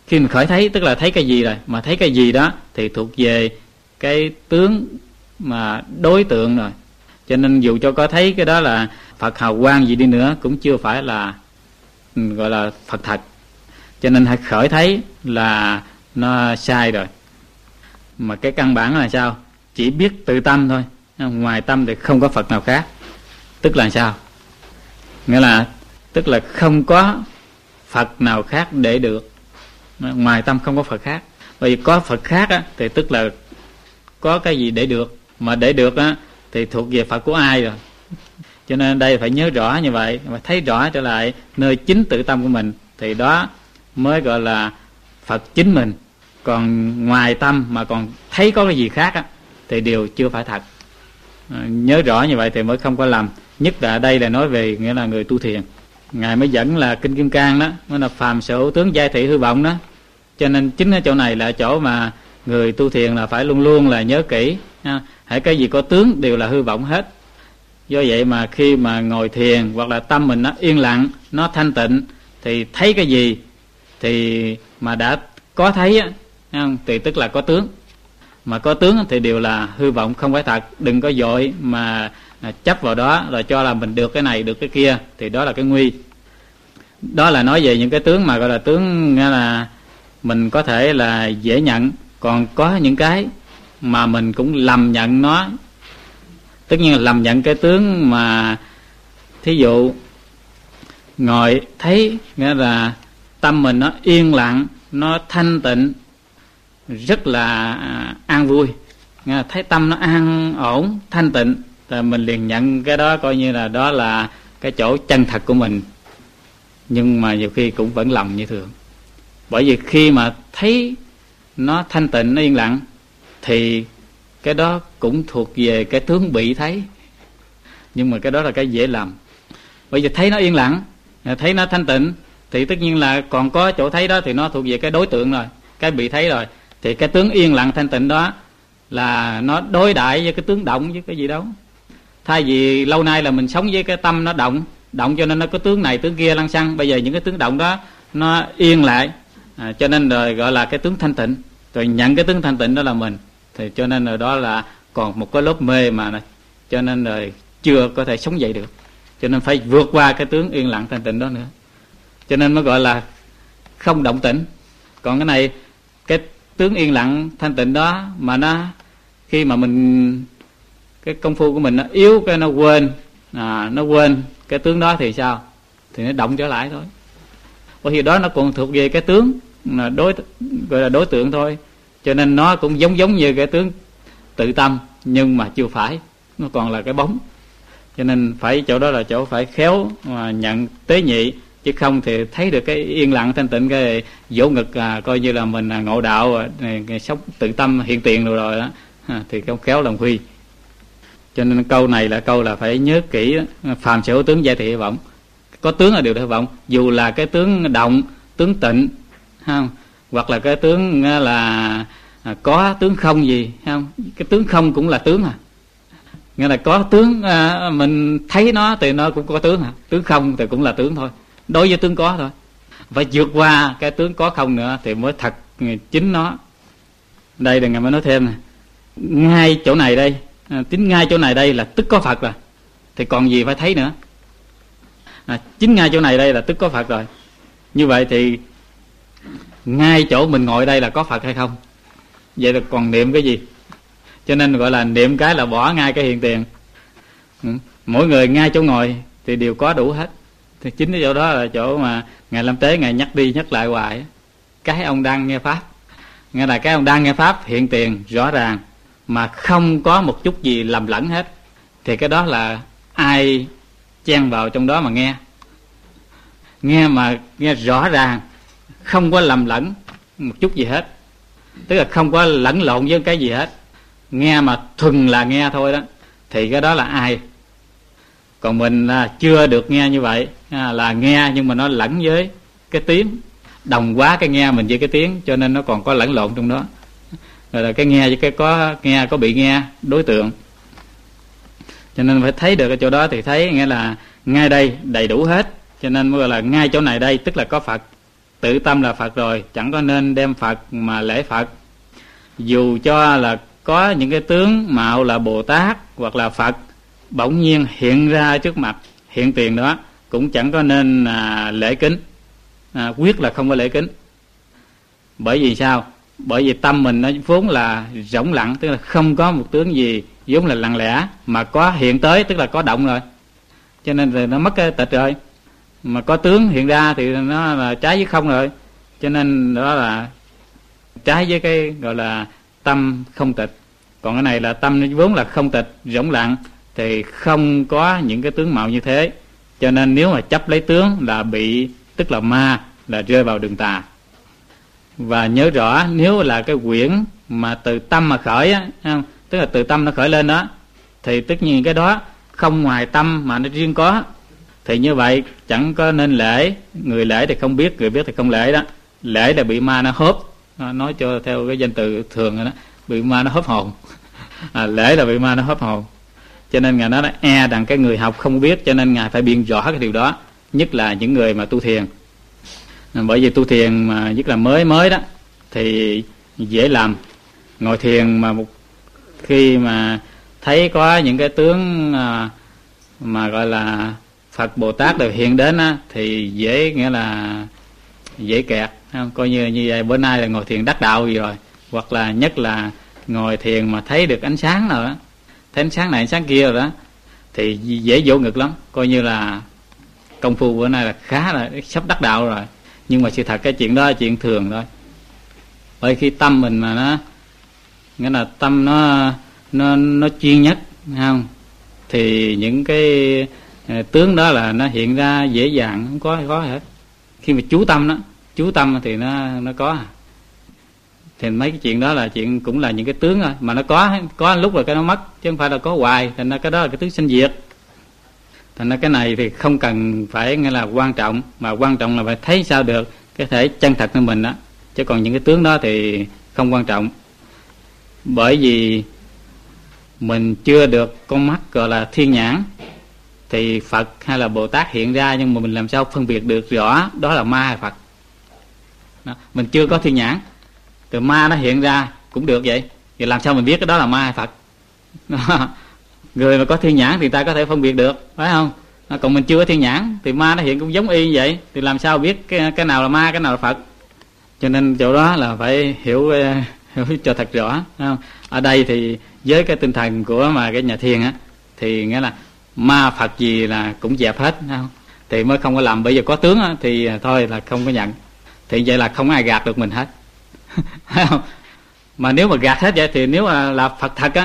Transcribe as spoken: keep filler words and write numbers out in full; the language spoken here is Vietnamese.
Khi mình khởi thấy tức là thấy cái gì rồi, mà thấy cái gì đó thì thuộc về cái tướng mà đối tượng rồi. Cho nên dù cho có thấy cái đó là Phật hào quang gì đi nữa cũng chưa phải là gọi là Phật thật. Cho nên hãy khởi thấy là nó sai rồi. Mà cái căn bản là sao? Chỉ biết tự tâm thôi, ngoài tâm thì không có Phật nào khác. Tức là sao? Nghĩa là tức là không có Phật nào khác để được, ngoài tâm không có Phật khác. Bởi vì có Phật khác á, thì tức là có cái gì để được, mà để được á, thì thuộc về Phật của ai rồi. Cho nên đây phải nhớ rõ như vậy, và thấy rõ trở lại nơi chính tự tâm của mình, thì đó mới gọi là Phật chính mình. Còn ngoài tâm mà còn thấy có cái gì khác á, thì đều chưa phải thật. À, nhớ rõ như vậy thì mới không có lầm. Nhất là đây là nói về nghĩa là người tu thiền. Ngài mới dẫn là Kinh Kim Cang đó, nó là phàm sở hữu tướng giai thị hư vọng đó. Cho nên chính ở chỗ này là chỗ mà người tu thiền là phải luôn luôn là nhớ kỹ. Hãy cái gì có tướng đều là hư vọng hết. Do vậy mà khi mà ngồi thiền hoặc là tâm mình nó yên lặng, nó thanh tịnh, thì thấy cái gì thì mà đã có thấy á, thì tức là có tướng. Mà có tướng thì đều là hư vọng, không phải thật. Đừng có vội mà chấp vào đó rồi cho là mình được cái này được cái kia, thì đó là cái nguy. Đó là nói về những cái tướng mà gọi là tướng, nghĩa là mình có thể là dễ nhận. Còn có những cái mà mình cũng lầm nhận nó. Tất nhiên là lầm nhận cái tướng mà thí dụ ngồi thấy nghĩa là tâm mình nó yên lặng, nó thanh tịnh, rất là an vui, nghĩa là thấy tâm nó an ổn, thanh tịnh, thì mình liền nhận cái đó coi như là đó là cái chỗ chân thật của mình. Nhưng mà nhiều khi cũng vẫn lầm như thường. Bởi vì khi mà thấy nó thanh tịnh, nó yên lặng, thì cái đó cũng thuộc về cái tướng bị thấy. Nhưng mà cái đó là cái dễ làm. Bởi vì thấy nó yên lặng, thấy nó thanh tịnh, thì tất nhiên là còn có chỗ thấy đó thì nó thuộc về cái đối tượng rồi, cái bị thấy rồi. Thì cái tướng yên lặng thanh tịnh đó là nó đối đại với cái tướng động với cái gì đâu. Thay vì lâu nay là mình sống với cái tâm nó động, động cho nên nó có tướng này tướng kia lăng xăng. Bây giờ những cái tướng động đó nó yên lại, à, cho nên rồi gọi là cái tướng thanh tịnh. Rồi nhận cái tướng thanh tịnh đó là mình, thì cho nên rồi đó là còn một cái lớp mê mà, cho nên rồi chưa có thể sống dậy được. Cho nên phải vượt qua cái tướng yên lặng thanh tịnh đó nữa, cho nên mới gọi là không động tĩnh. Còn cái này, cái tướng yên lặng thanh tịnh đó mà nó khi mà mình cái công phu của mình nó yếu, cái nó quên, à, nó quên cái tướng đó thì sao? Thì nó động trở lại thôi. Bởi vì đó nó còn thuộc về cái tướng là đối gọi là đối tượng thôi. Cho nên nó cũng giống giống như cái tướng tự tâm, nhưng mà chưa phải, nó còn là cái bóng. Cho nên phải chỗ đó là chỗ phải khéo mà nhận tế nhị, chứ không thì thấy được cái yên lặng thanh tịnh, cái vỗ ngực à, coi như là mình à, ngộ đạo à, sống tự tâm hiện tiền rồi rồi đó, à, thì không khéo làm huy. Cho nên câu này là câu là phải nhớ kỹ đó. Phàm sở hữu tướng giai thị hư vọng, có tướng là điều hư vọng, dù là cái tướng động, tướng tịnh, không, hoặc là cái tướng là à, có tướng không gì, không, cái tướng không cũng là tướng à. Nghĩa là có tướng à, mình thấy nó thì nó cũng có tướng à, tướng không thì cũng là tướng thôi, đối với tướng có thôi. Phải vượt qua cái tướng có không nữa thì mới thật chính nó. Đây là Ngài mới nói thêm này, ngay chỗ này đây, à, chính ngay chỗ này đây là tức có Phật rồi, thì còn gì phải thấy nữa. À, chính ngay chỗ này đây là tức có Phật rồi. Như vậy thì ngay chỗ mình ngồi đây là có Phật hay không? Vậy là còn niệm cái gì? Cho nên gọi là niệm cái là bỏ ngay cái hiện tiền. Ừ. Mỗi người ngay chỗ ngồi thì đều có đủ hết. Thì chính cái chỗ đó là chỗ mà Ngài Lâm Tế Ngài nhắc đi nhắc lại hoài. Cái ông đang nghe Pháp, nghĩa là cái ông đang nghe Pháp hiện tiền rõ ràng, mà không có một chút gì lầm lẫn hết, thì cái đó là ai chen vào trong đó mà nghe. Nghe mà nghe rõ ràng, không có lầm lẫn một chút gì hết, tức là không có lẫn lộn với cái gì hết. Nghe mà thuần là nghe thôi đó, thì cái đó là ai. Còn mình là chưa được nghe như vậy, là nghe nhưng mà nó lẫn với cái tiếng, đồng quá cái nghe mình với cái tiếng, cho nên nó còn có lẫn lộn trong đó. Rồi là cái nghe với cái có nghe, có bị nghe đối tượng. Cho nên phải thấy được cái chỗ đó thì thấy nghĩa là ngay đây đầy đủ hết. Cho nên mới gọi là ngay chỗ này đây tức là có Phật. tự tâm là Phật rồi, chẳng có nên đem Phật mà lễ Phật. Dù cho là có những cái tướng mạo là Bồ Tát hoặc là Phật bỗng nhiên hiện ra trước mặt, hiện tiền đó, cũng chẳng có nên à, lễ kính, à, quyết là không có lễ kính. Bởi vì sao? Bởi vì tâm mình nó vốn là rỗng lặng, tức là không có một tướng gì, vốn là lặng lẽ, mà có hiện tới tức là có động rồi, cho nên rồi nó mất cái tịch rồi. Mà có tướng hiện ra thì nó là trái với không rồi, cho nên đó là trái với cái gọi là tâm không tịch. Còn cái này là tâm nó vốn là không tịch, rỗng lặng, thì không có những cái tướng mạo như thế, cho nên nếu mà chấp lấy tướng là bị, tức là ma, là rơi vào đường tà. Và nhớ rõ, nếu là cái quyển mà từ tâm mà khởi á, tức là từ tâm nó khởi lên đó, thì tất nhiên cái đó không ngoài tâm mà nó riêng có, thì như vậy chẳng có nên lễ. Người lễ thì không biết, người biết thì không lễ đó. Lễ là bị ma nó hốp, nói cho theo cái danh từ thường đó, bị ma nó hốp hồn. À, lễ là bị ma nó hốp hồn, cho nên Ngài nói là e rằng cái người học không biết, cho nên Ngài phải biện rõ cái điều đó, nhất là những người mà tu thiền. À, bởi vì tu thiền mà nhất là mới mới đó thì dễ làm. Ngồi thiền mà một khi mà thấy có những cái tướng à, mà gọi là Phật Bồ Tát đều hiện đến á, thì dễ, nghĩa là dễ kẹt, không? Coi như như vậy bữa nay là ngồi thiền đắc đạo gì rồi, hoặc là nhất là ngồi thiền mà thấy được ánh sáng nào đó, thấy ánh sáng này ánh sáng kia rồi đó, thì dễ vỗ ngực lắm, coi như là công phu bữa nay là khá là sắp đắc đạo rồi. Nhưng mà sự thật cái chuyện đó là chuyện thường thôi. Bởi khi tâm mình mà nó, nghĩa là tâm nó nó nó chuyên nhất, không, thì những cái tướng đó là nó hiện ra dễ dàng, không có khó hết. Khi mà chú tâm đó, chú tâm thì nó nó có. Thì mấy cái chuyện đó là chuyện cũng là những cái tướng thôi, mà nó có có lúc rồi cái nó mất, chứ không phải là có hoài. Thành ra cái đó là cái tướng sinh diệt. Thành ra cái này thì không cần phải nghĩa là quan trọng, mà quan trọng là phải thấy sao được cái thể chân thật của mình đó. Chứ còn những cái tướng đó thì không quan trọng. Bởi vì mình chưa được con mắt gọi là thiên nhãn, thì Phật hay là Bồ Tát hiện ra, nhưng mà mình làm sao phân biệt được rõ đó là ma hay Phật đó. Mình chưa có thiên nhãn, từ ma nó hiện ra cũng được vậy, vậy làm sao mình biết cái đó là ma hay Phật đó. Người mà có thiên nhãn thì ta có thể phân biệt được, phải không? Còn mình chưa có thiên nhãn thì ma nó hiện cũng giống y như vậy, thì làm sao biết cái, cái nào là ma, cái nào là Phật? Cho nên chỗ đó là phải hiểu, hiểu cho thật rõ, phải không? Ở đây thì với cái tinh thần của mà cái nhà thiền á, thì nghĩa là ma Phật gì là cũng dẹp hết, phải không? Thì mới không có làm. Bây giờ có tướng á, thì thôi là không có nhận, thì vậy là không ai gạt được mình hết. Phải không? Mà nếu mà gạt hết vậy thì nếu mà là Phật thật á,